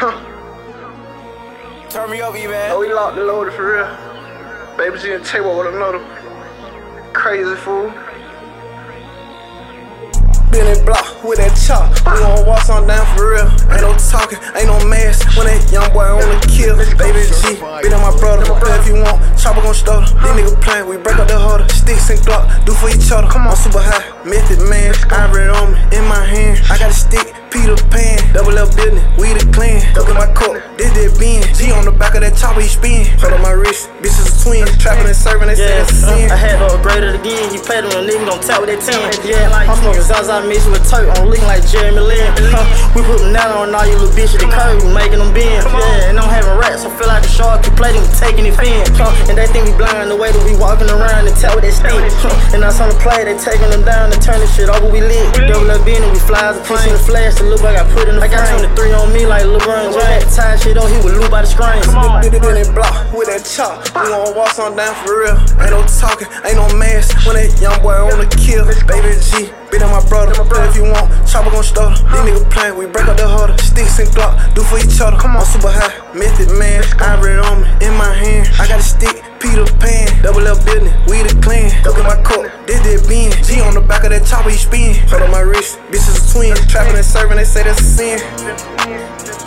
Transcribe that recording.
Turn me up, man. Oh, we locked and loaded for real. Baby G and table with another crazy fool. Been in block with that chop. We gon' walk on down for real. Ain't no talking, ain't no mess. When that young boy on the kill. Baby G, beat on my brother. Play if you want, chopper gon' stutter. These niggas playin', we break up the harder. Sticks and Glock, do for each other. I'm super high, method man. Ivory on me, in my hand. I got a stick, Peter Pan. Double up business, we the clan. Look at my coat, this Ben. G on the back of that chopper, he spin. Hold on my wrist, bitches a twin. Trapping and serving, they say that's a sin. I had to upgrade it again. You played on a nigga, gon' tap with that 10. Yeah, I'm smoking Zaza mixed with Turk. I'm looking like Jeremy Lin. We put them down on all you little bitches. The curve, we making them bend. Yeah, and I'm having rats. I feel like the shark. You play them, taking it fin. And they think we blind the way that we walking around and tap with that stick. And us on the play, they taking them down and turning shit over. We lit. Double up in and we flies. Pushing the flash. The look like I put in the frame. I got 23 on me like LeBron James. Tie shit on, he would loop by the screens. Been in block with that chop. We gon' walk on down for real. Ain't no talking, ain't no mess. When that young boy on the kill. Baby G, beat on my brother. Play if you want, chopper gon' stutter. These niggas playin', we break up the harder. Sticks and Glock, do for each other. I'm super high, method man. Ivory on me, in my hand. I got a stick, Peter Pan. Double up business, we the clan. Look at my coat, this Ben. G on the back of that chopper, he spin. Hold on my wrist, bitches a twin. Trapping and serving, they say that's a sin.